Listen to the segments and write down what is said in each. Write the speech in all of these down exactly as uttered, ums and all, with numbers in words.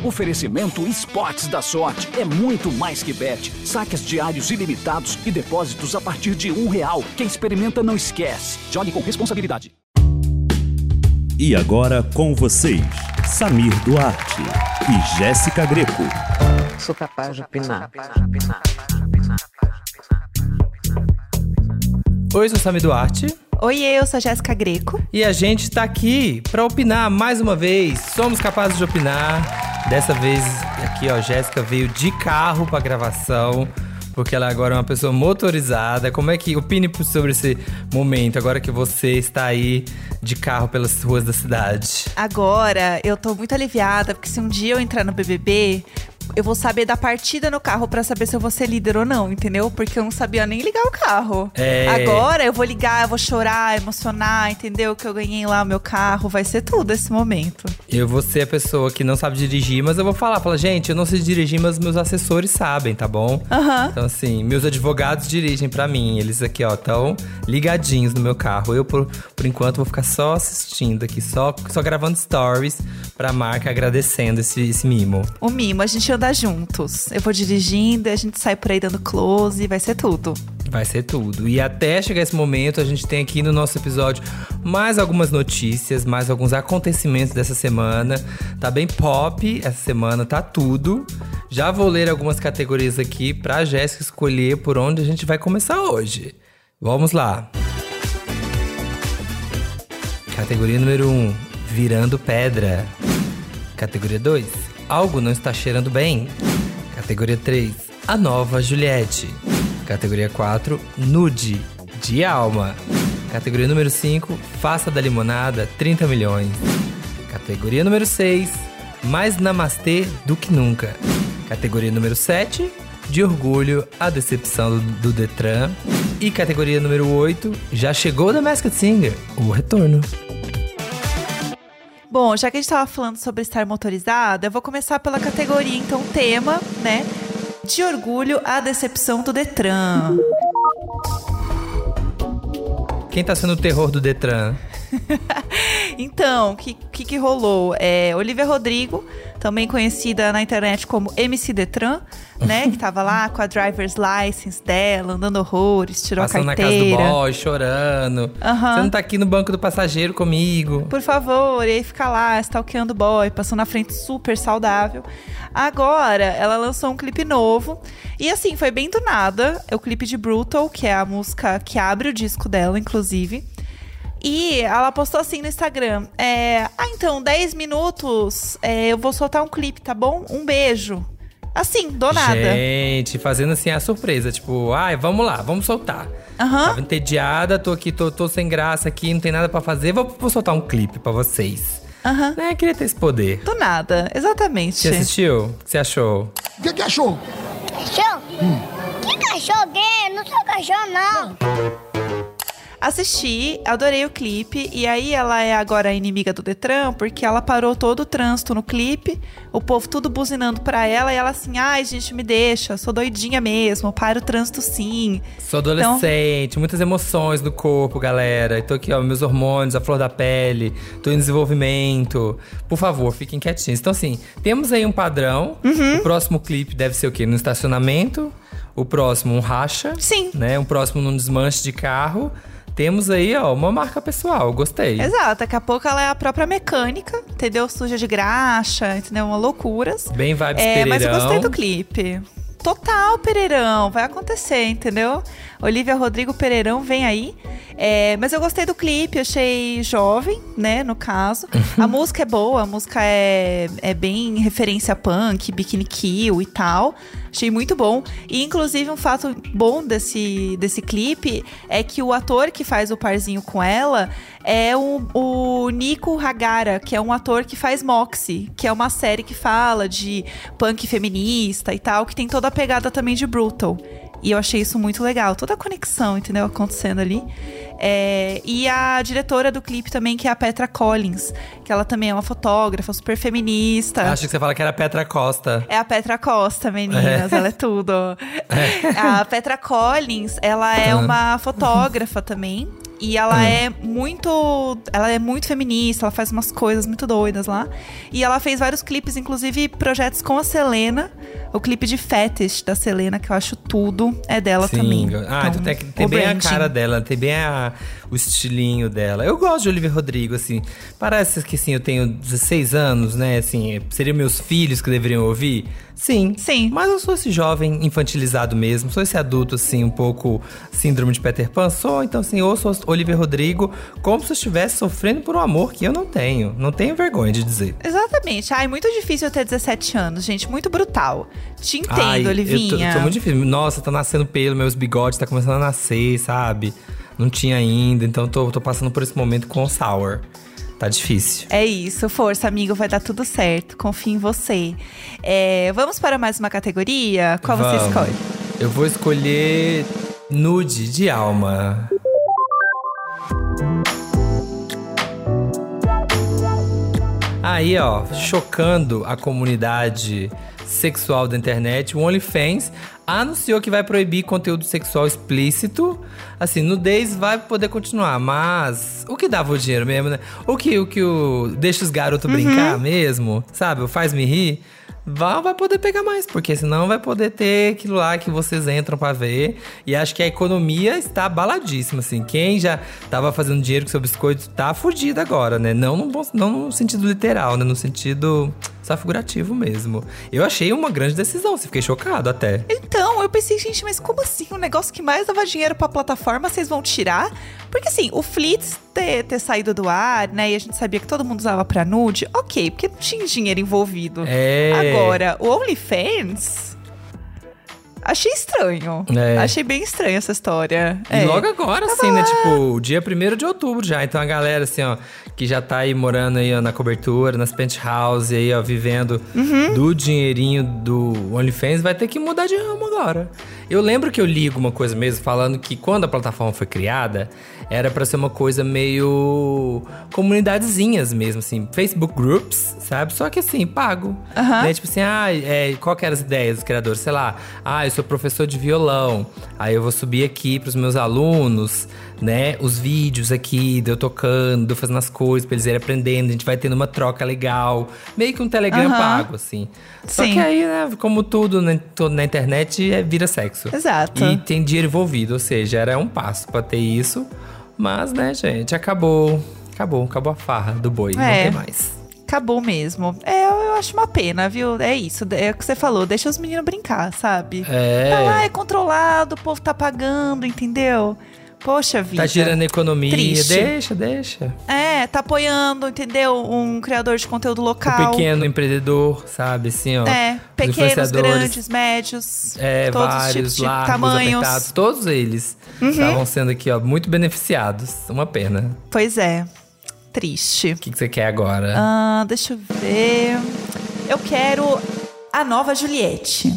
Oferecimento Esportes da Sorte. É muito mais que bet. Saques diários ilimitados e depósitos a partir de um real. Quem experimenta não esquece. Jogue com responsabilidade. E agora com vocês, Samir Duarte e Jéssica Greco. Sou capaz de opinar. Oi, sou Samir Duarte. Oi, eu sou a Jéssica Greco. E a gente tá aqui pra opinar mais uma vez. Somos capazes de opinar. Dessa vez aqui, ó, Jéssica veio de carro pra gravação, porque ela agora é uma pessoa motorizada. Como é que opine sobre esse momento, agora que você está aí de carro pelas ruas da cidade? Agora, eu tô muito aliviada, porque se um dia eu entrar no B B B, eu vou saber da partida no carro pra saber se eu vou ser líder ou não, entendeu? Porque eu não sabia nem ligar o carro. É... Agora eu vou ligar, eu vou chorar, emocionar, entendeu? Que eu ganhei lá o meu carro, vai ser tudo esse momento. Eu vou ser a pessoa que não sabe dirigir, mas eu vou falar, falar, gente, eu não sei dirigir, mas meus assessores sabem, tá bom? Aham. Então assim, meus advogados dirigem pra mim, eles aqui, ó, tão ligadinhos no meu carro. Eu, por, por enquanto, vou ficar só assistindo aqui, só, só gravando stories pra marca, agradecendo esse, esse mimo. O mimo, a gente anda juntos. Eu vou dirigindo, a gente sai por aí dando close, vai ser tudo. Vai ser tudo. E até chegar esse momento, a gente tem aqui no nosso episódio mais algumas notícias, mais alguns acontecimentos dessa semana. Tá bem pop essa semana, tá tudo. Já vou ler algumas categorias aqui pra Jéssica escolher por onde a gente vai começar hoje. Vamos lá. Categoria número um, virando pedra. Categoria dois, algo não está cheirando bem. Categoria três, a nova Juliette. Categoria quatro, nude, de alma. Categoria número cinco, faça da limonada trinta milhões. Categoria número seis, mais namastê do que nunca. Categoria número sete, de orgulho, a decepção do, do Detran. E categoria número oito, já chegou da Masked Singer, o retorno. Bom, já que a gente tava falando sobre estar motorizada, eu vou começar pela categoria, então, tema, né? De orgulho, a decepção do Detran. Quem tá sendo o terror do Detran? Então, o que, que que rolou? É, Olivia Rodrigo, também conhecida na internet como M C Detran, né? Que tava lá com a driver's license dela, andando horrores, tirou Passando a carteira. na casa do boy, chorando. Uhum. Você não tá aqui no banco do passageiro comigo. Por favor, e aí fica lá, stalkeando o boy, passando na frente super saudável. Agora, ela lançou um clipe novo. E assim, foi bem do nada. É o clipe de Brutal, que é a música que abre o disco dela, inclusive. E ela postou assim no Instagram. É, ah, então, dez minutos, é, eu vou soltar um clipe, tá bom? Um beijo. Assim, do nada. Gente, fazendo assim a surpresa. Tipo, ai, vamos lá, vamos soltar. Aham. Tava entediada, tô aqui, tô, tô sem graça aqui, não tem nada pra fazer. Vou, vou soltar um clipe pra vocês. Aham. Né, queria ter esse poder. Do nada, exatamente. Você assistiu? O que você achou? O que, que achou? Cachorro? Hum. Que cachorro? Que? Não sou cachorro, não. Assisti, adorei o clipe. E aí ela é agora a inimiga do Detran, porque ela parou todo o trânsito no clipe. O povo tudo buzinando pra ela. E ela assim, ai gente, me deixa, sou doidinha mesmo, para o trânsito sim. Sou adolescente, então, muitas emoções no corpo, galera. Tô aqui, ó, meus hormônios, a flor da pele. Tô em desenvolvimento. Por favor, fiquem quietinhos. Então assim, temos aí um padrão. Uhum. O próximo clipe deve ser o quê? No estacionamento. O próximo, um racha. Sim. Né? Um próximo num desmanche de carro. Temos aí, ó, uma marca pessoal, gostei. Exato, daqui a pouco ela é a própria mecânica, entendeu? Suja de graxa, entendeu? Uma loucuras. Bem vibes é, Pereirão. Mas eu gostei do clipe. Total Pereirão, vai acontecer, entendeu? Olivia Rodrigo Pereirão vem aí. É, mas eu gostei do clipe, achei jovem, né, no caso. A música é boa, a música é, é bem referência punk, Bikini Kill e tal. Achei muito bom. E, inclusive, um fato bom desse, desse clipe é que o ator que faz o parzinho com ela é o, o Nico Hagara, que é um ator que faz Moxie, que é uma série que fala de punk feminista e tal, que tem toda a pegada também de Brutal. E eu achei isso muito legal. Toda a conexão, entendeu? Acontecendo ali. É, e a diretora do clipe também, que é a Petra Collins. Que ela também é uma fotógrafa super feminista. Acho que você fala que era a Petra Costa. É a Petra Costa, meninas. É. Ela é tudo. É. A Petra Collins, ela é uma fotógrafa também. E ela Hum. é muito. Ela é muito feminista, ela faz umas coisas muito doidas lá. E ela fez vários clipes, inclusive projetos com a Selena. O clipe de Fetish da Selena, que eu acho tudo, é dela Sim. também. Ah, então tem, tem o bem branding. a cara dela, tem bem a, o estilinho dela. Eu gosto de Olivia Rodrigo, assim. Parece que, assim, eu tenho dezesseis anos, né? Assim, seriam meus filhos que deveriam ouvir? Sim. Sim. Mas eu sou esse jovem infantilizado mesmo. Sou esse adulto, assim, um pouco síndrome de Peter Pan. Sou, então, assim, ouço Olivia Rodrigo como se eu estivesse sofrendo por um amor que eu não tenho. Não tenho vergonha de dizer. Exatamente. Ai, muito difícil eu ter dezessete anos, gente. Muito brutal. Te entendo, Ai, Olivinha. Eu tô, tô muito difícil. Nossa, tá nascendo pelo, meus bigodes tá começando a nascer, sabe? Não tinha ainda, então tô, tô passando por esse momento com o sour. Tá difícil. É isso, força, amigo, vai dar tudo certo. Confio em você. É, vamos para mais uma categoria? Qual você Vamos. escolhe? Eu vou escolher nude de alma. Aí, ó, chocando a comunidade sexual da internet, o OnlyFans anunciou que vai proibir conteúdo sexual explícito. Assim, nudez vai poder continuar, mas o que dava o dinheiro mesmo, né? O que o, que o deixa os garotos Uhum. brincar mesmo, sabe? O faz-me rir. Vai, vai poder pegar mais, porque senão vai poder ter aquilo lá que vocês entram pra ver. E acho que a economia está abaladíssima, assim. Quem já tava fazendo dinheiro com seu biscoito tá fudido agora, né? Não no, bom, não no sentido literal, né? No sentido só figurativo mesmo. Eu achei uma grande decisão, assim, fiquei chocado até. Então, eu pensei, gente, mas como assim? Um negócio que mais dava dinheiro pra plataforma, vocês vão tirar? Porque assim, o Flits ter, ter saído do ar, né? E a gente sabia que todo mundo usava pra nude, ok, porque não tinha dinheiro envolvido. É. Agora, o OnlyFans… Achei estranho. É. Achei bem estranha essa história. E É. logo agora, Tava assim, né? lá. Tipo, dia primeiro de outubro já. Então a galera, assim, ó, que já tá aí morando aí, ó, na cobertura, nas penthouse aí, ó, vivendo Uhum. do dinheirinho do OnlyFans, vai ter que mudar de ramo agora. Eu lembro que eu li alguma coisa mesmo falando que quando a plataforma foi criada, era pra ser uma coisa meio comunidadezinhas mesmo, assim, Facebook Groups, sabe? Só que assim, pago. Aham. Né? Tipo assim, ah, é, qual que eram as ideias dos criadores? Sei lá, ah, eu sou professor de violão, aí eu vou subir aqui pros meus alunos, né, os vídeos aqui, de eu tocando, de eu fazendo as coisas pra eles irem aprendendo, a gente vai tendo uma troca legal, meio que um Telegram Aham. pago, assim. Só Sim. que aí, né, como tudo né, tudo na internet, é, vira sexo. Exato. E tem dinheiro envolvido, ou seja, era um passo pra ter isso, mas, né, gente, acabou, acabou, acabou a farra do boi, não É. tem mais. Acabou mesmo. É, eu, eu acho uma pena, viu? É isso, é o que você falou, deixa os meninos brincar, sabe? É. Tá lá, é controlado, o povo tá pagando, entendeu? Poxa vida. Tá girando a economia, Triste. deixa, deixa. É, tá apoiando, entendeu? Um criador de conteúdo local. O pequeno empreendedor, sabe, assim, ó. É, os pequenos, influenciadores, grandes, médios, É, todos os vários, tipos de largos, tamanhos. Uhum. apertados, todos eles estavam sendo aqui, ó, muito beneficiados. Uma pena. Pois é, triste. O que, que você quer agora? Ah, deixa eu ver. Eu quero a nova Juliette.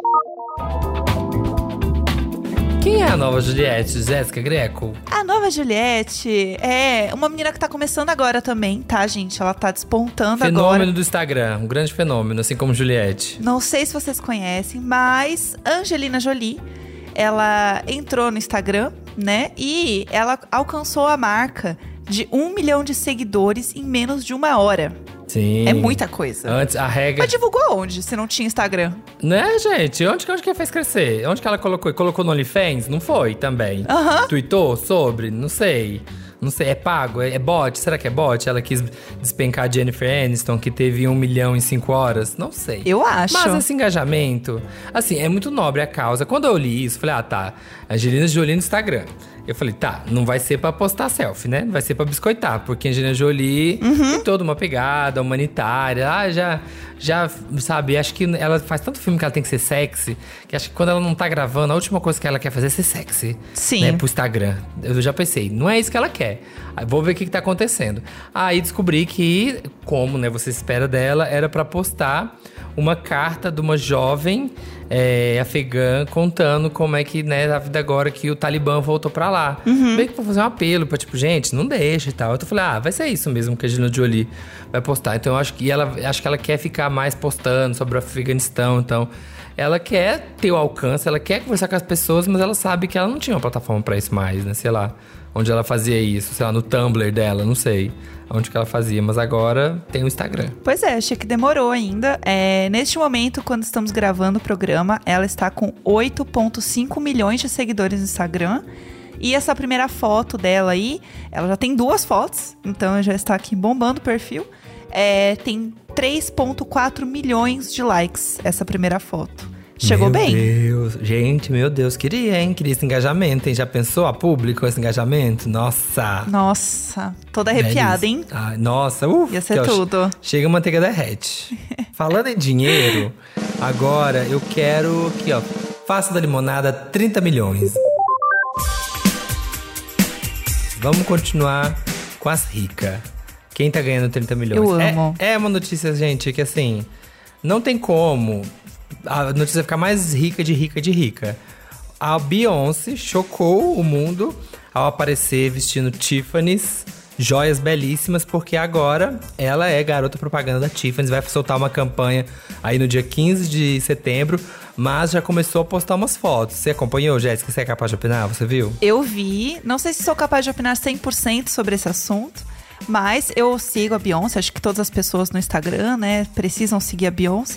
Quem é a nova Juliette? Jéssica Greco? A nova Juliette é uma menina que tá começando agora também, tá, gente? Ela tá despontando Fenômeno agora. do Instagram, um grande fenômeno, assim como Juliette. Não sei se vocês conhecem, mas Angelina Jolie, ela entrou no Instagram, né? E ela alcançou a marca de um milhão de seguidores em menos de uma hora. Sim. É muita coisa. Antes, a regra… Mas divulgou onde, se não tinha Instagram? Né, gente? Onde, que- onde que ela fez crescer? Onde que ela colocou? Colocou no OnlyFans? Não foi também. Aham. Tweetou sobre? Não sei. Não sei, é pago? É, é bot? Será que é bot? Ela quis despencar a Jennifer Aniston, que teve um milhão em cinco horas? Não sei. Eu acho. Mas esse engajamento, assim, é muito nobre a causa. Quando eu li isso, falei, ah, tá. Angelina Jolie no Instagram. Eu falei, tá, não vai ser pra postar selfie, né? Vai ser pra biscoitar, porque a Angelina Jolie tem toda uma pegada humanitária. Ah, já, já, sabe, acho que ela faz tanto filme que ela tem que ser sexy, que acho que quando ela não tá gravando, a última coisa que ela quer fazer é ser sexy. Sim. Né, pro Instagram. Eu já pensei, não é isso que ela quer. Aí vou ver o que, que tá acontecendo. Aí descobri que, como, né, você espera dela, era pra postar uma carta de uma jovem é, afegã contando como é que, né, a vida agora que o Talibã voltou pra lá. Meio que pra fazer um apelo, pra tipo, gente, não deixa e tal. Eu falei, ah, vai ser isso mesmo que a Angelina Jolie vai postar. Então eu acho que ela, acho que ela quer ficar mais postando sobre o Afeganistão, então… Ela quer ter o alcance, ela quer conversar com as pessoas, mas ela sabe que ela não tinha uma plataforma pra isso mais, né? Sei lá. onde ela fazia isso, sei lá, no Tumblr dela, não sei onde que ela fazia, mas agora tem o Instagram. Pois é, achei que demorou ainda. É, neste momento, quando estamos gravando o programa, ela está com oito vírgula cinco milhões de seguidores no Instagram. E essa primeira foto dela aí, ela já tem duas fotos, então já está aqui bombando o perfil. É, tem três vírgula quatro milhões de likes essa primeira foto. Chegou meu bem. Meu Deus, gente, meu Deus, queria, hein? Queria esse engajamento, hein? Já pensou a público esse engajamento? Nossa! Nossa, toda arrepiada, hein? Ai, nossa, ufa! Ia ser tudo. Chega a manteiga derrete. Falando em dinheiro, agora eu quero aqui, ó. Faço da limonada trinta milhões. Vamos continuar com as ricas. Quem tá ganhando trinta milhões? Eu amo. É, é uma notícia, gente, que assim, não tem como a notícia ficar mais rica de rica de rica. A Beyoncé chocou o mundo ao aparecer vestindo Tiffany's, joias belíssimas, porque agora ela é garota propaganda da Tiffany's, vai soltar uma campanha aí no dia quinze de setembro, mas já começou a postar umas fotos. Você acompanhou, Jéssica? Você é capaz de opinar? Você viu? Eu vi. Não sei se sou capaz de opinar cem por cento sobre esse assunto, mas eu sigo a Beyoncé. Acho que todas as pessoas no Instagram, né, precisam seguir a Beyoncé.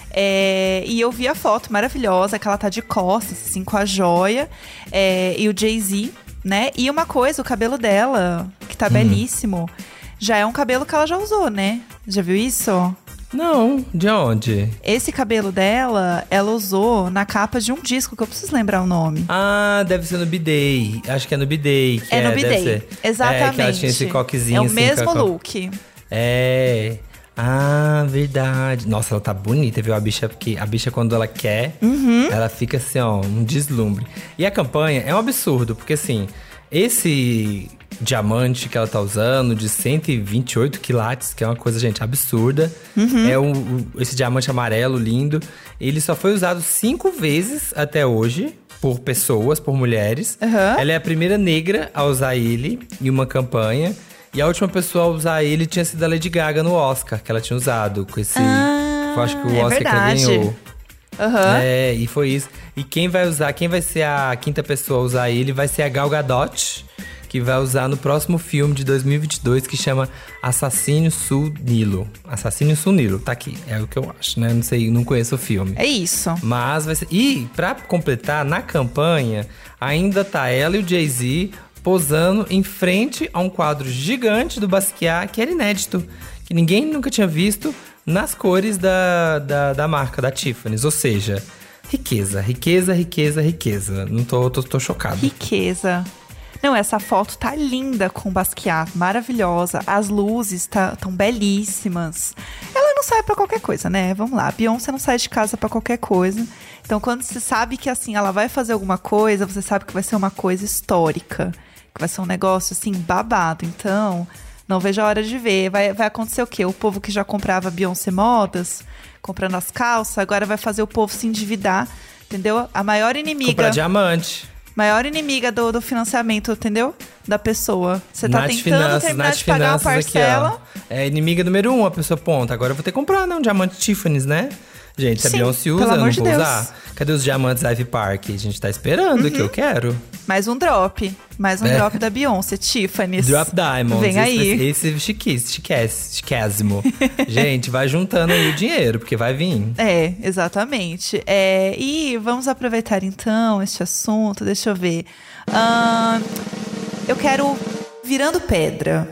É, e eu vi a foto maravilhosa, que ela tá de costas, assim, com a joia. É, e o Jay-Z, né? E uma coisa, o cabelo dela, que tá hum. belíssimo, já é um cabelo que ela já usou, né? Já viu isso? Não, de onde? Esse cabelo dela, ela usou na capa de um disco, que eu preciso lembrar o nome. Ah, deve ser no B-Day. Acho que é no B-Day. É, é no B-Day, exatamente. É, que ela tinha esse coquezinho. É o assim, mesmo com... look. É... Ah, verdade. Nossa, ela tá bonita, viu? A bicha, porque a bicha, quando ela quer, uhum. ela fica assim, ó, um deslumbre. E a campanha é um absurdo, porque assim, esse diamante que ela tá usando, de cento e vinte e oito quilates, que é uma coisa, gente, absurda. Uhum. É um, um, esse diamante amarelo lindo. Ele só foi usado cinco vezes até hoje, por pessoas, por mulheres. Uhum. Ela é a primeira negra a usar ele em uma campanha. E a última pessoa a usar ele tinha sido a Lady Gaga no Oscar, que ela tinha usado com esse… Ah, eu acho que o é Oscar verdade. que ela ganhou. Uhum. É, e foi isso. E quem vai usar, quem vai ser a quinta pessoa a usar ele vai ser a Gal Gadot, que vai usar no próximo filme de dois mil e vinte e dois, que chama Assassino Sul Nilo. Assassino Sul Nilo, tá aqui, é o que eu acho, né? Não sei, não conheço o filme. É isso. Mas vai ser… E pra completar, na campanha, ainda tá ela e o Jay-Z posando em frente a um quadro gigante do Basquiat, que era inédito, que ninguém nunca tinha visto, nas cores da, da, da marca, da Tiffany's. Ou seja, riqueza, riqueza, riqueza, riqueza. Não tô, tô, tô chocado. Riqueza. Não, essa foto tá linda com o Basquiat, maravilhosa. As luzes tá, tão belíssimas. Ela não sai pra qualquer coisa, né? Vamos lá, a Beyoncé não sai de casa pra qualquer coisa. Então, quando você sabe que, assim, ela vai fazer alguma coisa, você sabe que vai ser uma coisa histórica. Que vai ser um negócio, assim, babado. Então, não vejo a hora de ver. Vai, vai acontecer o quê? O povo que já comprava Beyoncé Modas, comprando as calças, agora vai fazer o povo se endividar, entendeu? A maior inimiga… Comprar diamante. Maior inimiga do, do financiamento, entendeu? Da pessoa. Você tá Nath tentando finanças, terminar Nath de pagar uma parcela. Aqui, ó. É inimiga número um, a pessoa ponta. Agora eu vou ter que comprar, né? Um diamante Tiffany's, né? Gente, se a Beyoncé usa, eu não vou de usar. Cadê os diamantes Ivy Park? A gente tá esperando, uhum. que eu quero. Mais um drop. Mais um é. drop da Beyoncé, Tiffany's. Drop Diamonds. Vem aí. Esse, esse chiquíssimo, chiquésimo. Gente, vai juntando aí o dinheiro, porque vai vir. É, exatamente. É, e vamos aproveitar então este assunto. Deixa eu ver. Uh, eu quero Virando Pedra.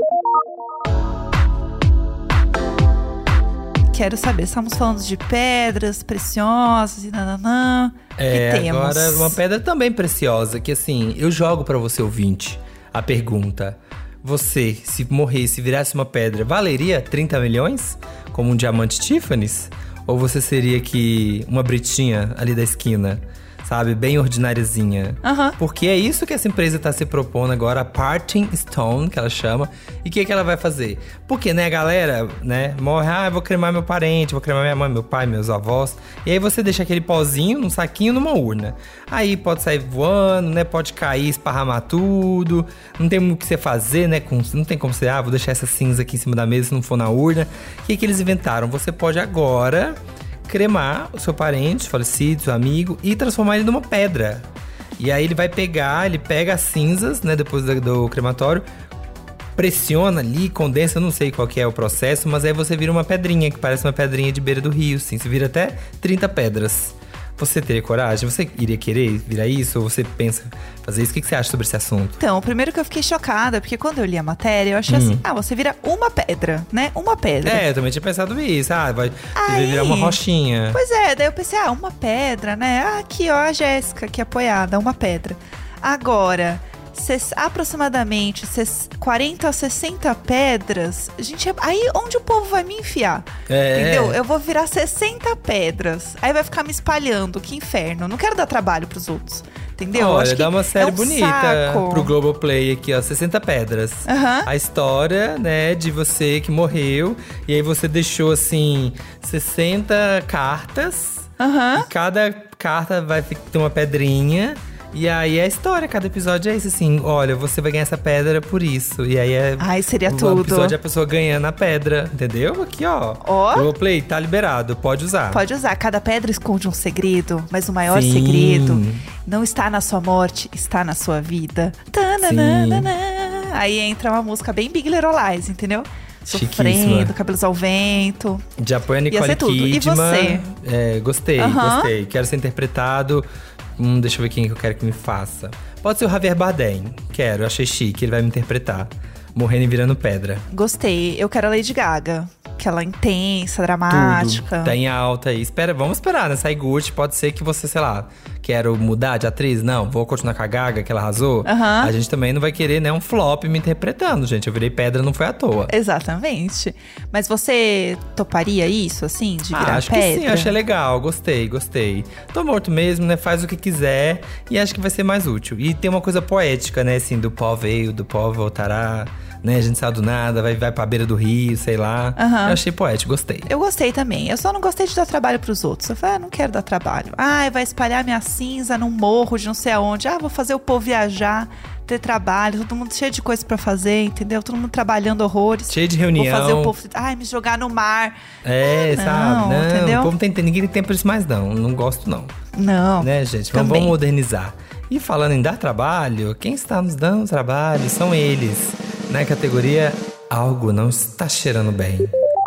Quero saber, estamos falando de pedras preciosas e nananã. É, que temos? Agora uma pedra também preciosa, que assim, eu jogo pra você ouvinte a pergunta. Você, se morresse, virasse uma pedra, valeria trinta milhões? Como um diamante Tiffany's? Ou você seria que uma britinha ali da esquina? Sabe, bem ordináriazinha. Uhum. Porque é isso que essa empresa tá se propondo agora, a Parting Stone, que ela chama. E o que, que ela vai fazer? Porque, né, a galera, né, morre, ah, eu vou cremar meu parente, vou cremar minha mãe, meu pai, meus avós. E aí você deixa aquele pozinho num saquinho, numa urna. Aí pode sair voando, né, pode cair, esparramar tudo. Não tem o que você fazer, né, com, não tem como você, ah, vou deixar essa cinza aqui em cima da mesa se não for na urna. O que, que eles inventaram? Você pode agora… cremar o seu parente, falecido, seu amigo, e transformar ele numa pedra. E aí ele vai pegar, ele pega as cinzas, né, depois do, do crematório, pressiona ali, condensa, eu não sei qual que é o processo, mas aí você vira uma pedrinha, que parece uma pedrinha de beira do rio, assim. Você vira até trinta pedras. Você teria coragem? Você iria querer virar isso? Ou você pensa fazer isso? O que você acha sobre esse assunto? Então, primeiro que eu fiquei chocada, porque quando eu li a matéria, eu achei hum. assim, ah, você vira uma pedra, né? Uma pedra. É, eu também tinha pensado isso. Ah, vai, Aí, vai virar uma rochinha. Pois é, daí eu pensei, ah, uma pedra, né? Ah, aqui, ó, a Jéssica aqui apoiada, uma pedra. Agora, aproximadamente quarenta a sessenta pedras. Gente, aí onde o povo vai me enfiar? É. Entendeu? Eu vou virar sessenta pedras. Aí vai ficar me espalhando. Que inferno. Não quero dar trabalho pros outros. Entendeu? Olha, Acho dá uma série é um bonita saco. pro Globoplay aqui, ó. sessenta pedras. Uhum. A história, né, de você que morreu. E aí você deixou, assim, sessenta cartas. Uhum. E cada carta vai ter uma pedrinha. E aí é a história, cada episódio é isso, assim. Olha, você vai ganhar essa pedra por isso. E aí é… Ai, seria o tudo. O episódio é a pessoa ganhando a pedra, entendeu? Aqui, ó. Ó. O Play tá liberado, pode usar. Pode usar. Cada pedra esconde um segredo. Mas o maior Sim. segredo não está na sua morte, está na sua vida. Tananana. Aí entra uma música bem Big Little Lies, entendeu? Sofrendo, cabelos ao vento. Já põe a Nicole Kidman. E você? É, gostei, Uhum. gostei. Quero ser interpretado… Hum, deixa eu ver quem que eu quero que me faça. Pode ser o Javier Bardem. Quero, achei chique, ele vai me interpretar. Morrendo e virando pedra. Gostei. Eu quero a Lady Gaga. Aquela intensa, dramática. Tudo. Tá em alta aí. Espera, vamos esperar, né? Sai Gucci, pode ser que você, sei lá, quero mudar de atriz. Não, vou continuar com a Gaga, que ela arrasou. Uhum. A gente também não vai querer, né, um flop me interpretando, gente. Eu virei pedra, não foi à toa. Exatamente. Mas você toparia isso, assim, de virar ah, acho pedra? que sim, achei legal. Gostei, gostei. Tô morto mesmo, né? Faz o que quiser. E acho que vai ser mais útil. E tem uma coisa poética, né? Assim, do pó veio, do pó voltará. Né, a gente saiu do nada, vai, vai pra beira do rio, sei lá. Uhum. Eu achei poético, gostei. Eu gostei também. Eu só não gostei de dar trabalho pros outros. Eu falei, ah, não quero dar trabalho. Ah, vai espalhar minha cinza num morro de não sei aonde. Ah, vou fazer o povo viajar, ter trabalho. Todo mundo cheio de coisa pra fazer, entendeu? Todo mundo trabalhando horrores. Cheio de reunião. Vou fazer o povo… Ai, me jogar no mar. É, ah, sabe? Não, não, entendeu? O povo tem, ninguém tem tempo pra isso mais, não. Não gosto, não. Não. Né, gente? Vamos, vamos modernizar. E falando em dar trabalho, quem está nos dando trabalho são eles. Na categoria Algo Não Está Cheirando Bem.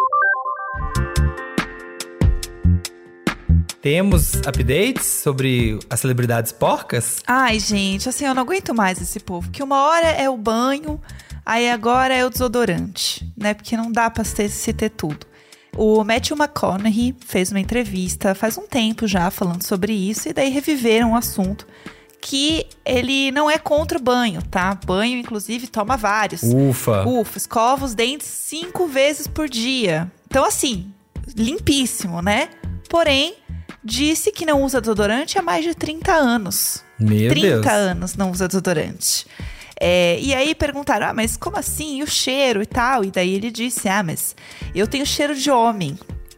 Temos updates sobre as celebridades porcas? Ai, gente, assim, eu não aguento mais esse povo. Que uma hora é o banho, aí agora é o desodorante, né? Porque não dá pra ter, se ter tudo. O Matthew McConaughey fez uma entrevista faz um tempo já falando sobre isso. E daí reviveram o assunto. Que ele não é contra o banho, tá? Banho, inclusive, toma vários. Ufa! Ufa, escova os dentes cinco vezes por dia. Então, assim, limpíssimo, né? Porém, disse que não usa desodorante há mais de trinta anos. Meu trinta Deus. anos não usa desodorante. É, e aí perguntaram, ah, mas como assim? E o cheiro e tal? E daí ele disse, ah, mas eu tenho cheiro de homem.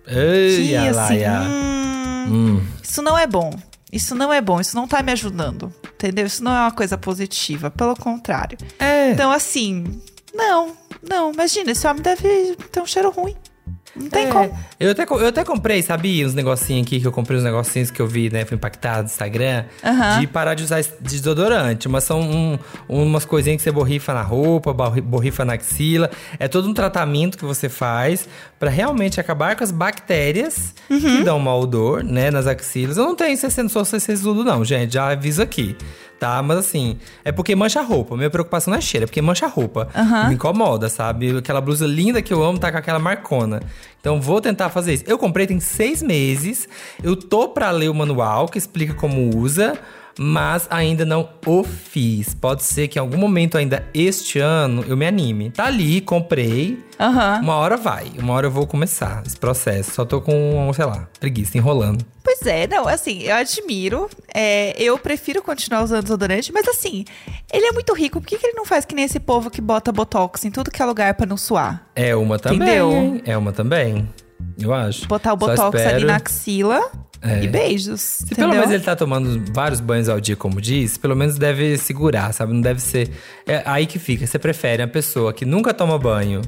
Ei, que, assim, hum, hum. isso não é bom. Isso não é bom, isso não tá me ajudando, entendeu? Isso não é uma coisa positiva, pelo contrário. É. Então, assim, não, não, imagina, esse homem deve ter um cheiro ruim. Não tem é. como. Eu até, eu até comprei, sabia? Uns negocinhos aqui, que eu comprei uns negocinhos que eu vi, né? Fui impactado no Instagram. Uhum. De parar de usar desodorante. Mas são um, umas coisinhas que você borrifa na roupa, borrifa na axila. É todo um tratamento que você faz pra realmente acabar com as bactérias uhum. que dão mau odor, né? Nas axilas. Eu não tenho C C, não sou C C tudo não, gente. Já aviso aqui. Tá, mas assim, é porque mancha a roupa. Minha preocupação não é cheiro, é porque mancha a roupa. Uhum. Me incomoda, sabe? Aquela blusa linda que eu amo tá com aquela marcona. Então vou tentar fazer isso. Eu comprei tem seis meses. Eu tô pra ler o manual que explica como usa, mas ainda não o fiz. Pode ser que em algum momento ainda este ano eu me anime. Tá ali, comprei. Uhum. Uma hora vai, uma hora eu vou começar esse processo. Só tô com, sei lá, preguiça, enrolando. Pois é, não, assim, eu admiro. É, eu prefiro continuar usando desodorante, mas assim, ele é muito rico. Por que, que ele não faz que nem esse povo que bota botox em tudo que é lugar pra não suar? É uma também. Entendeu? É uma também, eu acho. Botar o botox ali na axila é. e beijos. Se entendeu? pelo menos ele tá tomando vários banhos ao dia, como diz, pelo menos deve segurar, sabe? Não deve ser… É aí que fica. Você prefere uma pessoa que nunca toma banho,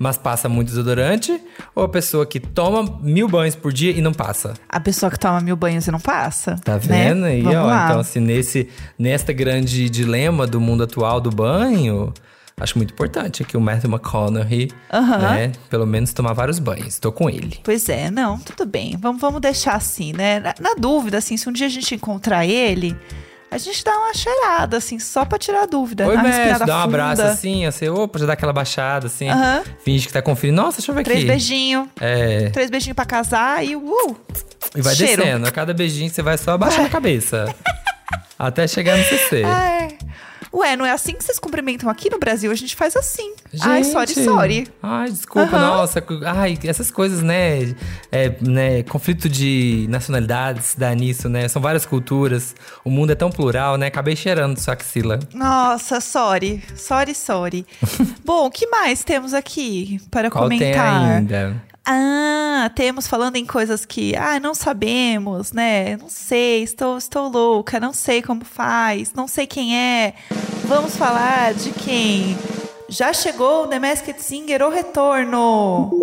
mas passa muito desodorante? Ou a pessoa que toma mil banhos por dia e não passa? A pessoa que toma mil banhos e não passa. Tá vendo né? aí, Vamos ó? lá. Então, assim, nesse, nesta grande dilema do mundo atual do banho, acho muito importante aqui o Matthew McConaughey, Aham. né? Pelo menos tomar vários banhos. Tô com ele. Pois é, não, tudo bem. Vamos, vamos deixar assim, né? Na, na dúvida, assim, se um dia a gente encontrar ele, a gente dá uma cheirada, assim, só pra tirar a dúvida. Oi, dá uma mestre, respirada dá um funda. abraço assim, assim, opa, já dá aquela baixada, assim. Aham. Finge que tá conferindo. Nossa, deixa eu ver Três aqui. beijinhos. É. Três beijinhos pra casar e uh! E vai cheiro. descendo. A cada beijinho você vai só abaixando a cabeça. Até chegar no C C. Ai. Ué, não é assim que vocês cumprimentam aqui no Brasil? A gente faz assim. Ai, sorry, sorry. Ai, desculpa, Aham. nossa. Ai, essas coisas, né? É, né? Conflito de nacionalidades dá nisso, né? São várias culturas. O mundo é tão plural, né? Acabei cheirando sua axila. Nossa, sorry. Sorry, sorry. Bom, o que mais temos aqui para Qual tem comentar? ainda? Ah, temos falando em coisas que, ah, não sabemos, né? Não sei, estou, estou louca, não sei como faz, não sei quem é. Vamos falar de quem? Já chegou o The Masked Singer, o retorno.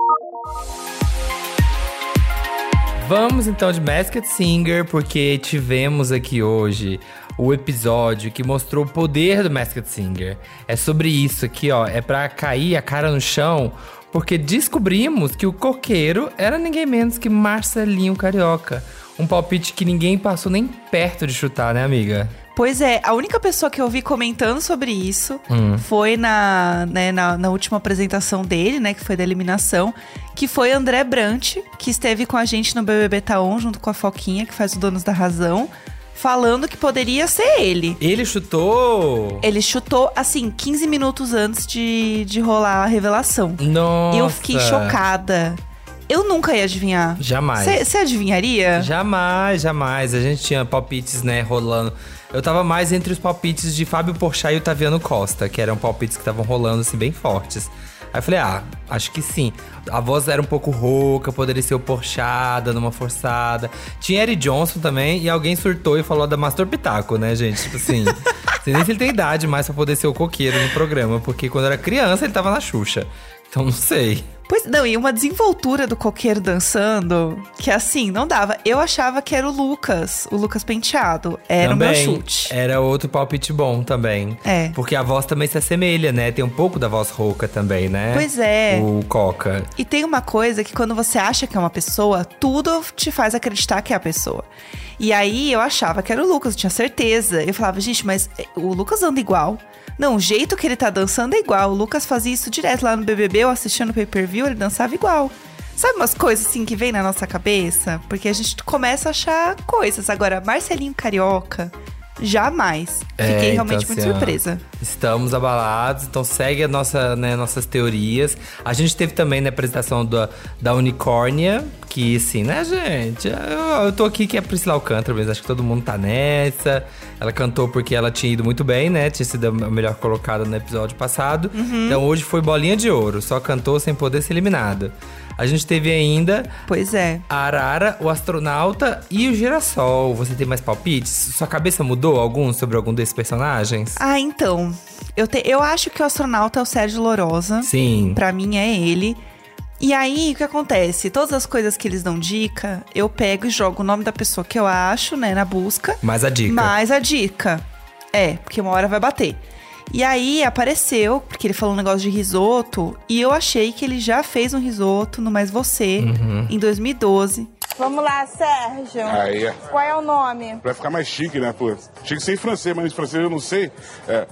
Vamos então de Masked Singer, porque tivemos aqui hoje o episódio que mostrou o poder do Masked Singer. É sobre isso aqui, ó. É pra cair a cara no chão, porque descobrimos que o coqueiro era ninguém menos que Marcelinho Carioca. Um palpite que ninguém passou nem perto de chutar, né, amiga? Pois é, a única pessoa que eu vi comentando sobre isso Hum. foi na, né, na, na última apresentação dele, né, que foi da eliminação, que foi André Brant, que esteve com a gente no B B B Taon, junto com a Foquinha, que faz o Donos da Razão, falando que poderia ser ele. Ele chutou? Ele chutou, assim, quinze minutos antes de, de rolar a revelação. Nossa. E eu fiquei chocada. Eu nunca ia adivinhar. Jamais. Você adivinharia? Jamais, jamais. A gente tinha palpites, né, rolando. Eu tava mais entre os palpites de Fábio Porchat e Otaviano Costa, que eram palpites que estavam rolando, assim, bem fortes. Aí eu falei, ah, acho que sim. A voz era um pouco rouca, poderia ser o Porchat, dando uma forçada. Tinha Eric Johnson também, e alguém surtou e falou da Mastor Pitaco, né, gente? Tipo assim, não sei nem se ele tem idade mais pra poder ser o coqueiro no programa, porque quando era criança ele tava na Xuxa. Então não sei. Pois não, e uma desenvoltura do coqueiro dançando, que assim, não dava. Eu achava que era o Lucas, o Lucas Penteado. Era também, o meu chute. Era outro palpite bom também. É. Porque a voz também se assemelha, né? Tem um pouco da voz rouca também, né? Pois é. O Coca. E tem uma coisa que quando você acha que é uma pessoa, tudo te faz acreditar que é a pessoa. E aí eu achava que era o Lucas, eu tinha certeza. Eu falava, gente, mas o Lucas anda igual. Não, o jeito que ele tá dançando é igual. O Lucas fazia isso direto lá no B B B, eu assistindo o pay-per-view, ele dançava igual. Sabe umas coisas assim que vem na nossa cabeça? Porque a gente começa a achar coisas. Agora, Marcelinho Carioca, jamais. Fiquei É, realmente então, muito assim, ó, surpresa. Estamos abalados, então segue a nossa, né, nossas teorias. A gente teve também na apresentação da, da Unicórnia, que assim, né, gente? Eu, eu tô aqui que é a Priscila Alcântara, mas acho que todo mundo tá nessa. Ela cantou porque ela tinha ido muito bem, né? Tinha sido a melhor colocada no episódio passado. Uhum. Então hoje foi bolinha de ouro, só cantou sem poder ser eliminada. A gente teve ainda Pois é. a Arara, o Astronauta e o Girassol. Você tem mais palpites? Sua cabeça mudou algum sobre algum desses personagens? Ah, então. Eu, te, eu acho que o astronauta é o Sérgio Lorosa. Sim. Pra mim é ele. E aí, o que acontece? Todas as coisas que eles dão dica, eu pego e jogo o nome da pessoa que eu acho, né, na busca. Mais a dica. Mais a dica. É, porque uma hora vai bater. E aí, apareceu, porque ele falou um negócio de risoto, e eu achei que ele já fez um risoto no Mais Você, Uhum. em dois mil e doze. Vamos lá, Sérgio. Aí, Qual é o nome? pra ficar mais chique, né, pô? Tinha que ser em francês, mas em francês eu não sei. É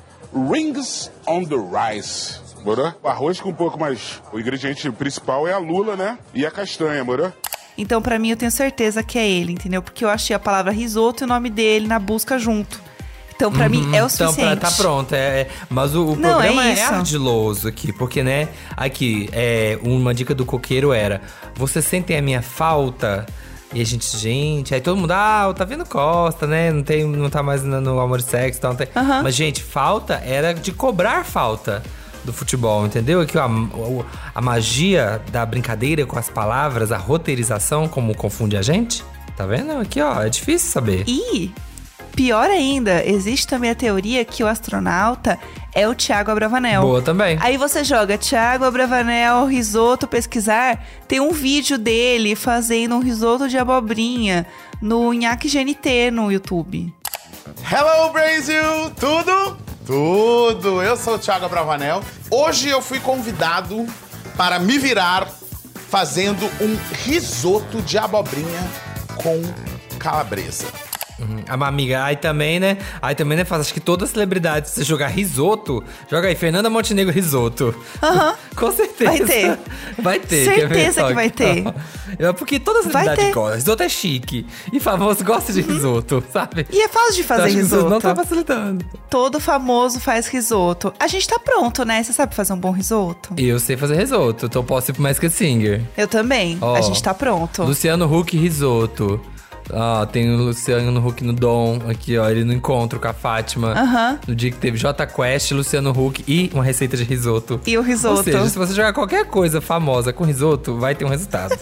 Rings on the Rice, moro? Arroz com um pouco mais... O ingrediente principal é a lula, né? E a castanha, moro? Então, pra mim, eu tenho certeza que é ele, entendeu? Porque eu achei a palavra risoto e o nome dele na busca junto. Então, pra mim, é o Então, suficiente. pra, tá pronto. É, é- mas o, o Não, programa é é, isso. ardiloso aqui. Porque, né, aqui, é, uma dica do coqueiro era... Você sentem a minha falta? E a gente, gente... Aí todo mundo, ah, tá vendo Costa, né? Não, tem, não tá mais no, no Amor e Sexo e tal. Não tem. Aham. Mas, gente, falta era de cobrar falta do futebol, entendeu? Aqui, ó, a, o- a magia da brincadeira com as palavras, a roteirização, como confunde a gente. Tá vendo? Aqui, ó, é difícil saber. E, pior ainda, existe também a teoria que o astronauta é o Thiago Abravanel. Boa também. Aí você joga Thiago Abravanel, risoto, pesquisar. Tem um vídeo dele fazendo um risoto de abobrinha no Nhaque G N T no YouTube. Hello, Brasil! Tudo? Tudo! Eu sou o Thiago Abravanel. Hoje eu fui convidado para me virar fazendo um risoto de abobrinha com calabresa. Uhum. A amiga, aí também, né? Aí também, né? Faz, acho que toda celebridade, se você jogar risoto, joga aí, Fernanda Montenegro risoto. Aham. Uhum. Com certeza. Vai ter. Vai ter. Certeza que vai ter. É porque toda celebridade gosta. Risoto é chique. E famoso gosta de risoto, sabe? E é fácil de fazer então, risoto. Não tá facilitando. Todo famoso faz risoto. A gente tá pronto, né? Você sabe fazer um bom risoto? Eu sei fazer risoto, então eu posso ir pro Masked Singer. Eu também. Oh, a gente tá pronto. Luciano Huck risoto. Ó, tem o Luciano Huck no Dom, aqui, ó, ele no encontro com a Fátima. Uhum. No dia que teve Jota Quest, Luciano Huck e uma receita de risoto. E o risoto. Ou seja, se você jogar qualquer coisa famosa com risoto, vai ter um resultado.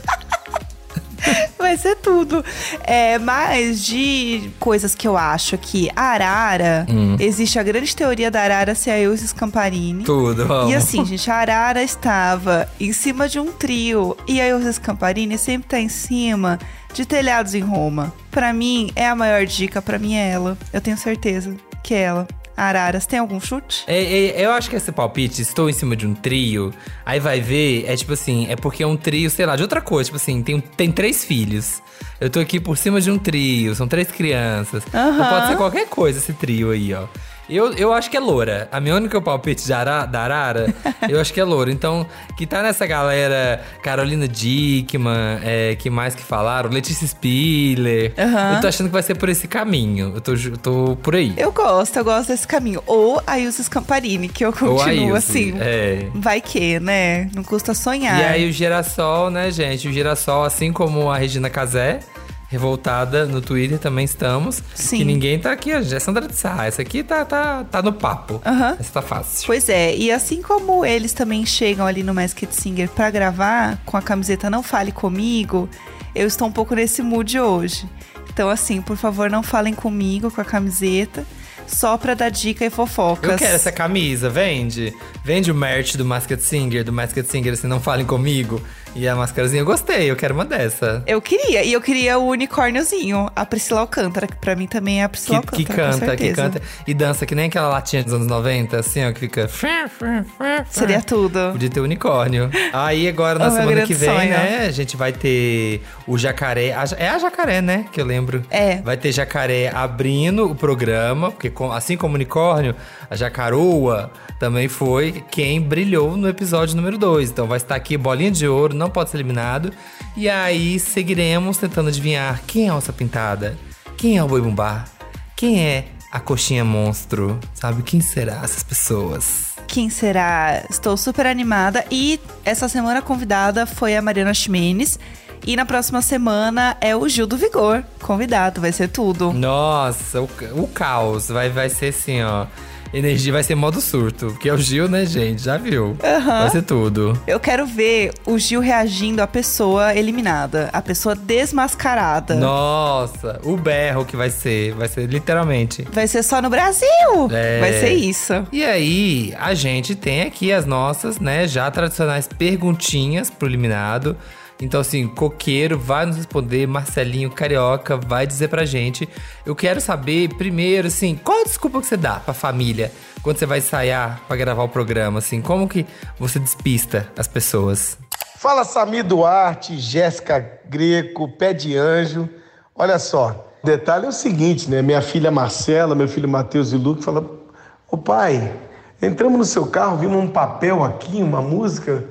Vai ser tudo. É, mas de coisas que eu acho que a arara, hum. existe a grande teoria da arara ser a Ilse Scamparini. Tudo, vamos. E assim, gente, a arara estava em cima de um trio. E a Ilse Scamparini sempre tá em cima de Telhados em Roma. Pra mim, é a maior dica, pra mim é ela. Eu tenho certeza que é ela. Araras, tem algum chute? É, é, eu acho que esse palpite, estou em cima de um trio, aí vai ver, é tipo assim, é porque é um trio, sei lá, de outra coisa. Tipo assim, tem, tem três filhos. Eu tô aqui por cima de um trio, são três crianças. Uhum. Então pode ser qualquer coisa esse trio aí, ó. Eu, eu acho que é loura. A minha única palpite de ara, da arara, eu acho que é loura. Então, que tá nessa galera, Carolina Dickmann, é, que mais que falaram? Letícia Spiller. Uhum. Eu tô achando que vai ser por esse caminho. Eu tô, eu tô por aí. Eu gosto, eu gosto desse caminho. Ou a Ilse Scamparini, que eu continuo assim. É. Vai que, né? Não custa sonhar. E aí o Girassol, né, gente? O Girassol, assim como a Regina Casé, revoltada no Twitter, também estamos. Sim. Que ninguém tá aqui, ó. É Sandra de Sá. Essa aqui tá, tá, tá no papo. Uhum. Essa tá fácil. Pois é, e assim como eles também chegam ali no Masked Singer pra gravar com a camiseta Não Fale Comigo, eu estou um pouco nesse mood hoje. Então assim, por favor, não falem comigo com a camiseta, só pra dar dica e fofocas. Eu quero essa camisa, vende? Vende o merch do Masked Singer, do Masked Singer, assim, Não Falem Comigo. E a máscarazinha, eu gostei, eu quero uma dessa. Eu queria, e eu queria o unicórniozinho, a Priscila Alcântara, que pra mim também é a Priscila que, Alcântara, que canta, com certeza. que canta e dança que nem aquela latinha dos anos noventa, assim, ó, que fica... Seria tudo. Podia ter unicórnio. Aí agora, na oh, semana que vem, sonho. né, a gente vai ter o Jacaré. A, é a Jacaré, né, que eu lembro. É. Vai ter Jacaré abrindo o programa, porque assim como o unicórnio, a Jacaroa também foi quem brilhou no episódio número dois. Então vai estar aqui, bolinha de ouro, não pode ser eliminado. E aí seguiremos tentando adivinhar quem é a Onça Pintada, quem é o Boi Bumbá, quem é a Coxinha Monstro, sabe? Quem será essas pessoas? Quem será? Estou super animada. E essa semana a convidada foi a Mariana Ximenes. E na próxima semana é o Gil do Vigor, convidado, vai ser tudo. Nossa, o, o caos, vai, vai ser assim, ó. Energia vai ser modo surto, porque é o Gil, né, gente? Já viu? Uhum. Vai ser tudo. Eu quero ver o Gil reagindo à pessoa eliminada, a pessoa desmascarada. Nossa, o berro que vai ser, vai ser literalmente. Vai ser só no Brasil! É. Vai ser isso. E aí, a gente tem aqui as nossas, né, já tradicionais perguntinhas pro eliminado. Então, assim, Coqueiro vai nos responder, Marcelinho Carioca vai dizer pra gente. Eu quero saber, primeiro, assim, qual a desculpa que você dá pra família quando você vai ensaiar pra gravar o programa, assim? Como que você despista as pessoas? Fala, Samir Duarte, Jéssica Greco, Pé de Anjo. Olha só, o detalhe é o seguinte, né? Minha filha Marcela, meu filho Matheus e Luke falam: ô pai, entramos no seu carro, vimos um papel aqui, uma música.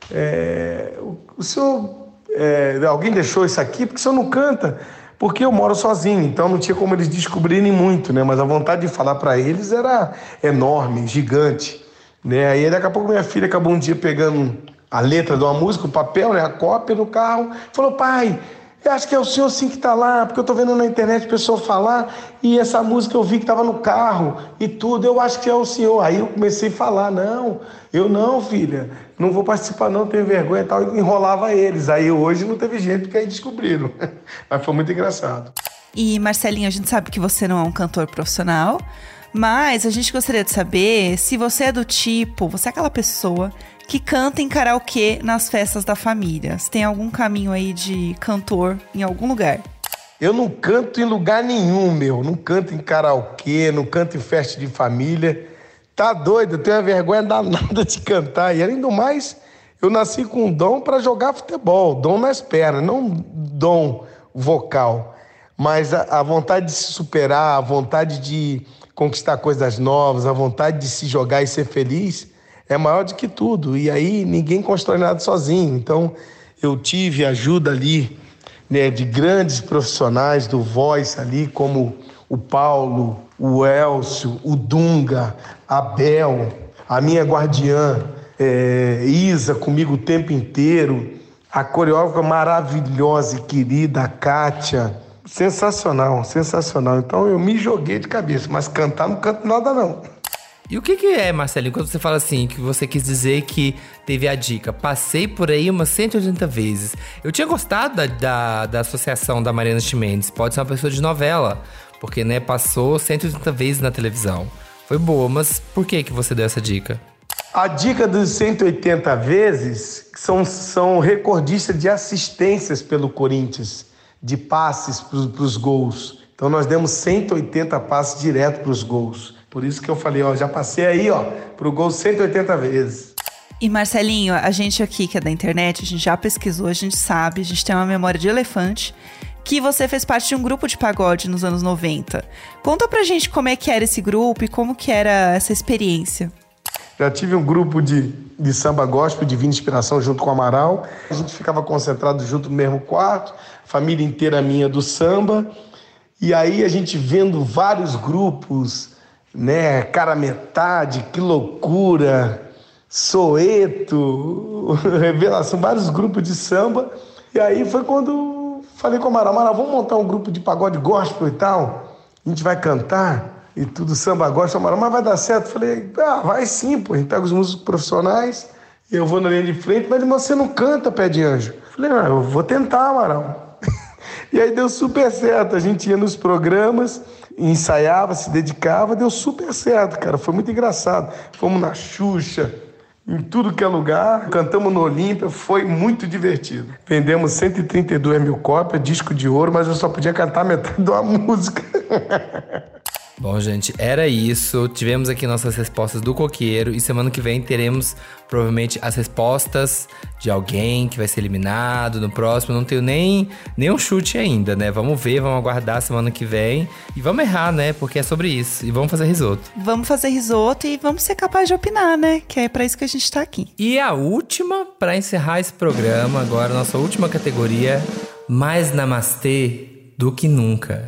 É, o, o senhor... É, alguém deixou isso aqui? Porque o senhor não canta? Porque eu moro sozinho, então não tinha como eles descobrirem muito, né? Mas a vontade de falar para eles era enorme, gigante, né? Aí daqui a pouco minha filha acabou um dia pegando a letra de uma música, o papel, né? A cópia no carro, falou: pai, eu acho que é o senhor sim que tá lá, porque eu tô vendo na internet pessoa falar e essa música eu vi que tava no carro e tudo, eu acho que é o senhor. Aí eu comecei a falar: não, eu não, filha, não vou participar não, tenho vergonha e tal, e enrolava eles. Aí hoje não teve jeito, porque aí descobriram. Mas foi muito engraçado. E Marcelinho, a gente sabe que você não é um cantor profissional, Mas a gente gostaria de saber se você é do tipo, você é aquela pessoa que canta em karaokê nas festas da família. Se tem algum caminho aí de cantor em algum lugar. Eu não canto em lugar nenhum, meu. Não canto em karaokê, não canto em festa de família. Tá doido, eu tenho uma vergonha danada de cantar. E além do mais, eu nasci com um dom para jogar futebol. Dom nas pernas, não dom vocal. Mas a, a vontade de se superar, a vontade de conquistar coisas novas, a vontade de se jogar e ser feliz é maior do que tudo. E aí ninguém constrói nada sozinho. Então eu tive ajuda ali, né, de grandes profissionais do Voice ali, como o Paulo, o Elcio, o Dunga, a Bel, a minha guardiã, é, Isa, comigo o tempo inteiro, a coreógrafa maravilhosa e querida, a Kátia. Sensacional, sensacional. Então eu me joguei de cabeça, mas cantar não canto nada não. E o que que é, Marcelinho, quando você fala assim, que você quis dizer que teve a dica? Passei por aí umas cento e oitenta vezes. Eu tinha gostado da, da, da associação da Mariana Ximenes. Pode ser uma pessoa de novela, porque, né, passou cento e oitenta vezes na televisão. Foi boa, mas por que que você deu essa dica? A dica dos cento e oitenta vezes são, são recordistas de assistências pelo Corinthians, de passes para os gols. Então nós demos cento e oitenta passes direto para os gols. Por isso que eu falei, ó, já passei aí, ó, pro gol cento e oitenta vezes. E Marcelinho, a gente aqui que é da internet, a gente já pesquisou, a gente sabe, a gente tem uma memória de elefante, que você fez parte de um grupo de pagode nos anos noventa. Conta pra gente como é que era esse grupo e como que era essa experiência. Já tive um grupo de, de samba gospel, Divina Inspiração, junto com o Amaral. A gente ficava concentrado junto no mesmo quarto, família inteira minha do samba. E aí a gente vendo vários grupos, né, Cara Metade, Que Loucura, Soeto, Revelação, vários grupos de samba. E aí foi quando falei com o Amaral, Amaral, vamos montar um grupo de pagode gospel e tal? A gente vai cantar e tudo samba gospel. Amaral, mas vai dar certo? Falei, ah, vai sim, pô. A gente pega os músicos profissionais, eu vou na linha de frente, mas você não canta, Pé de Anjo. Falei, ah, eu vou tentar, Amaral. E aí deu super certo, a gente ia nos programas, ensaiava, se dedicava, deu super certo, cara, foi muito engraçado. Fomos na Xuxa, em tudo que é lugar, cantamos no Olímpia, foi muito divertido. Vendemos cento e trinta e duas mil cópias, disco de ouro, mas eu só podia cantar metade de uma música. Bom, gente, era isso. Tivemos aqui nossas respostas do Coqueiro. E semana que vem teremos, provavelmente, as respostas de alguém que vai ser eliminado no próximo. Não tenho nem, nem um chute ainda, né? Vamos ver, vamos aguardar semana que vem. E vamos errar, né? Porque é sobre isso. E vamos fazer risoto. Vamos fazer risoto e vamos ser capazes de opinar, né? Que é pra isso que a gente tá aqui. E a última, pra encerrar esse programa, agora, nossa última categoria. Mais namastê do que nunca.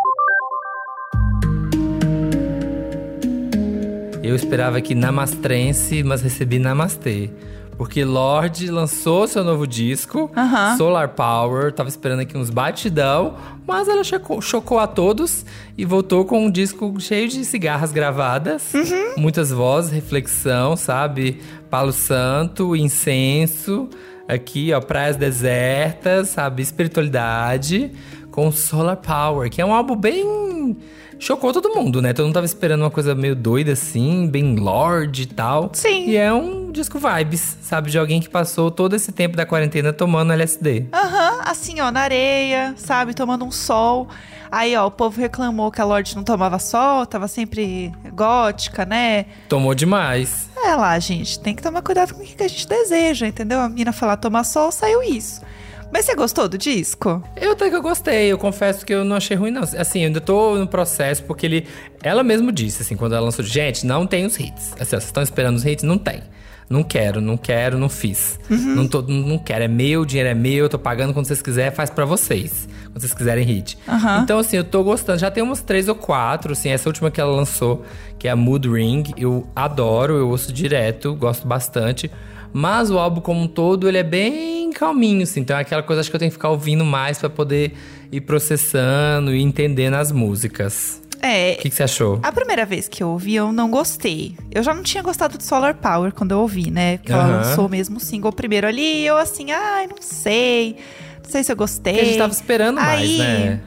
Eu esperava aqui namastrense, mas recebi namastê. Porque Lorde lançou seu novo disco, uhum. Solar Power. Tava esperando aqui uns batidão, mas ela chocou, chocou a todos e voltou com um disco cheio de cigarras gravadas. Uhum. Muitas vozes, reflexão, sabe? Palo Santo, incenso. Aqui, ó, praias desertas, sabe? Espiritualidade com Solar Power, que é um álbum bem... Chocou todo mundo, né? Todo mundo tava esperando uma coisa meio doida assim, bem Lorde e tal. Sim. E é um disco vibes, sabe? De alguém que passou todo esse tempo da quarentena tomando L S D. Aham, uhum, assim, ó, na areia, sabe? Tomando um sol. Aí, ó, o povo reclamou que a Lorde não tomava sol, tava sempre gótica, né? Tomou demais. É lá, gente, tem que tomar cuidado com o que a gente deseja, entendeu? A menina falar tomar sol, saiu isso. Mas você gostou do disco? Eu até que eu gostei, eu confesso que eu não achei ruim não. Assim, eu ainda tô no processo, porque ele... Ela mesmo disse, assim, quando ela lançou, gente, não tem os hits. Assim, ó, vocês estão esperando os hits? Não tem. Não quero, não quero, não fiz. Uhum. Não, tô, não quero, é meu, o dinheiro é meu, eu tô pagando quando vocês quiserem, faz pra vocês. Quando vocês quiserem hit. Uhum. Então, assim, eu tô gostando. Já tem uns três ou quatro, assim, essa última que ela lançou, que é a Mood Ring. Eu adoro, eu ouço direto, gosto bastante. Mas o álbum como um todo, ele é bem calminho, assim. Então é aquela coisa, acho que eu tenho que ficar ouvindo mais pra poder ir processando e entendendo as músicas. É. O que, que você achou? A primeira vez que eu ouvi, eu não gostei. Eu já não tinha gostado de Solar Power quando eu ouvi, né? Porque uhum. ela lançou mesmo o single primeiro ali. E eu assim, ai, não sei. Não sei se eu gostei. Porque a gente tava esperando Aí, mais, né?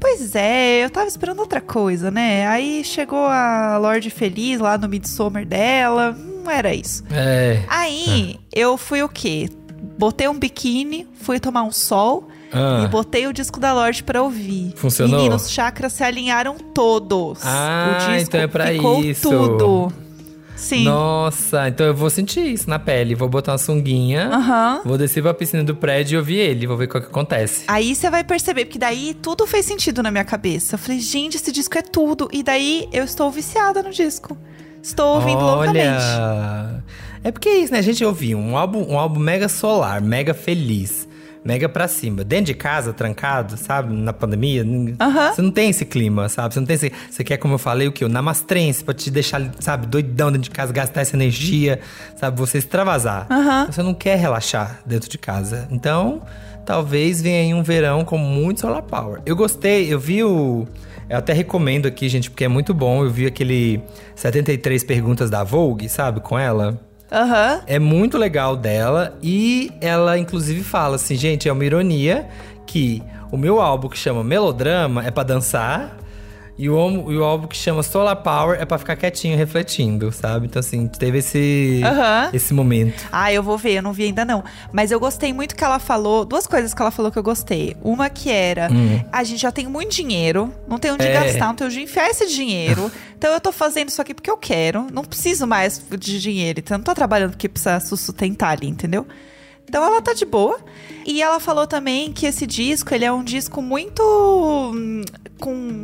Pois é, eu tava esperando outra coisa, né? Aí chegou a Lorde Feliz lá no Midsommar dela, não era isso. É. Aí, é. eu fui o quê? Botei um biquíni, fui tomar um sol ah. e botei o disco da Lorde pra ouvir. Funcionou? Meninos, chakras se alinharam todos. Ah, o disco então é pra ficou isso. tudo. Sim. Nossa, então eu vou sentir isso na pele. Vou botar uma sunguinha, uhum. vou descer pra piscina do prédio e ouvir ele. Vou ver o que acontece. Aí você vai perceber, porque daí tudo fez sentido na minha cabeça. Eu falei, gente, esse disco é tudo. E daí eu estou viciada no disco. Estou ouvindo Olha... loucamente. É porque é isso, né? A gente ouviu um álbum, um álbum mega solar, mega feliz. Mega pra cima. Dentro de casa, trancado, sabe? Na pandemia. Uhum. Você não tem esse clima, sabe? Você não tem esse... Você quer, como eu falei, o quê? O namastrense pra te deixar, sabe? Doidão dentro de casa, gastar essa energia, sabe? Você extravasar. Uhum. Você não quer relaxar dentro de casa. Então, talvez venha aí um verão com muito solar power. Eu gostei, eu vi o... Eu até recomendo aqui, gente, porque é muito bom. Eu vi aquele setenta e três perguntas da Vogue, sabe? Com ela. Uhum. É muito legal dela e ela inclusive fala assim, gente, é uma ironia que o meu álbum que chama Melodrama é pra dançar e o, e o álbum que chama Solar Power é pra ficar quietinho, refletindo, sabe? Então assim, teve esse, uhum. esse momento. Ah, eu vou ver, eu não vi ainda não. Mas eu gostei muito que ela falou, duas coisas que ela falou que eu gostei. Uma que era, hum. a gente já tem muito dinheiro, não tem onde é. gastar, não tem onde enfiar esse dinheiro. Então eu tô fazendo isso aqui porque eu quero, não preciso mais de dinheiro. Então eu não tô trabalhando porque precisa sustentar ali, entendeu? Então ela tá de boa. E ela falou também que esse disco, ele é um disco muito hum, com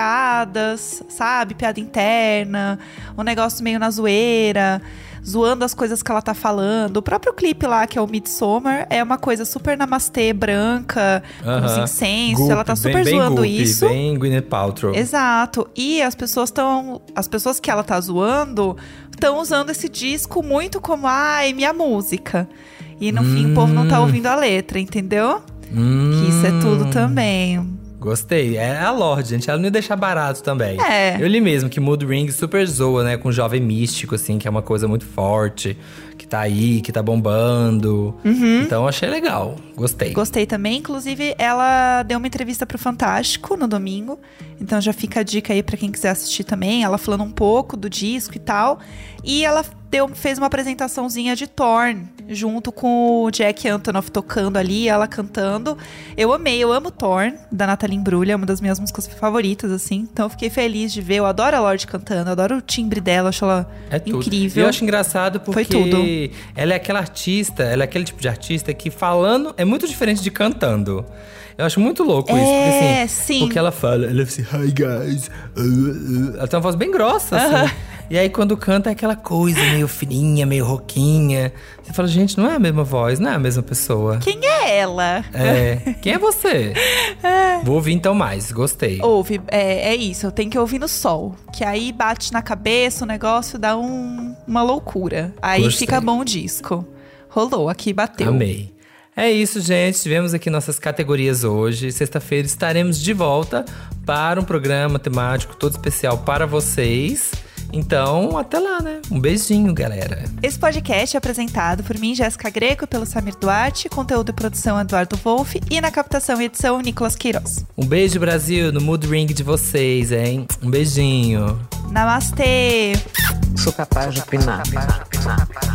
piadas, sabe? Piada interna, um negócio meio na zoeira, zoando as coisas que ela tá falando. O próprio clipe lá, que é o Midsommar, é uma coisa super namastê, branca, uh-huh. com os incensos. Goop, ela tá super bem, zoando bem isso. Bem Gwyneth Paltrow. Exato. E as pessoas estão... As pessoas que ela tá zoando estão usando esse disco muito como, ai, minha música. E no hum. fim o povo não tá ouvindo a letra, entendeu? Hum. Que isso é tudo também. Gostei. É a Lorde, gente. Ela não ia deixar barato também. É. Eu li mesmo que Mood Ring super zoa, né? Com o jovem místico, assim, que é uma coisa muito forte. Que tá aí, que tá bombando. Uhum. Então, achei legal. Gostei. Gostei também. Inclusive, ela deu uma entrevista pro Fantástico no domingo. Então, já fica a dica aí pra quem quiser assistir também. Ela falando um pouco do disco e tal. E ela deu, fez uma apresentaçãozinha de Torn, junto com o Jack Antonoff tocando ali, ela cantando. Eu amei, eu amo Torn, da Nathalie Imbruglia, é uma das minhas músicas favoritas, assim. Então eu fiquei feliz de ver, eu adoro a Lorde cantando, eu adoro o timbre dela, acho ela é tudo. incrível. Eu acho engraçado porque Foi tudo. ela é aquela artista, ela é aquele tipo de artista que falando é muito diferente de cantando. Eu acho muito louco é, isso, porque assim, sim. porque ela fala, ela fala assim, hi guys, uh, uh. ela tem uma voz bem grossa, assim. Uh-huh. E aí quando canta é aquela coisa meio fininha, meio roquinha. Você fala, gente, não é a mesma voz, não é a mesma pessoa. Quem é ela? É, quem é você? É. Vou ouvir então mais, gostei. Ouve, é, é isso, eu tenho que ouvir no sol. Que aí bate na cabeça, o negócio dá um, uma loucura. Aí gostei. Fica bom o disco. Rolou, aqui bateu. Amei. É isso, gente. Tivemos aqui nossas categorias hoje. Sexta-feira estaremos de volta para um programa temático todo especial para vocês. Então, até lá, né? Um beijinho, galera. Esse podcast é apresentado por mim, Jéssica Greco, e pelo Samir Duarte, conteúdo e produção Eduardo Wolff e na captação e edição Nicolas Queiroz. Um beijo, Brasil, no Mood Ring de vocês, hein? Um beijinho. Namastê! Sou capaz de opinar.